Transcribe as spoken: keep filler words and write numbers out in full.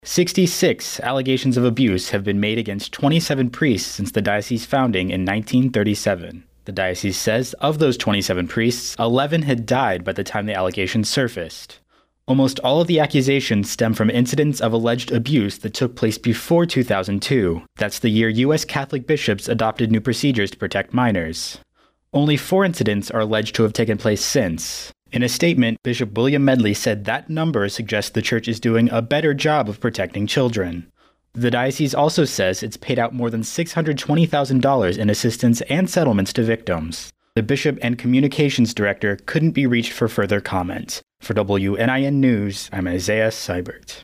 sixty-six allegations of abuse have been made against twenty-seven priests since the diocese's founding in nineteen thirty-seven. The diocese says of those twenty-seven priests, eleven had died by the time the allegations surfaced. Almost all of the accusations stem from incidents of alleged abuse that took place before two thousand two. That's the year U S Catholic bishops adopted new procedures to protect minors. Only four incidents are alleged to have taken place since. In a statement, Bishop William Medley said that number suggests the church is doing a better job of protecting children. The diocese also says it's paid out more than six hundred twenty thousand dollars in assistance and settlements to victims. The bishop and communications director couldn't be reached for further comment. For W N I N News, I'm Isaiah Seibert.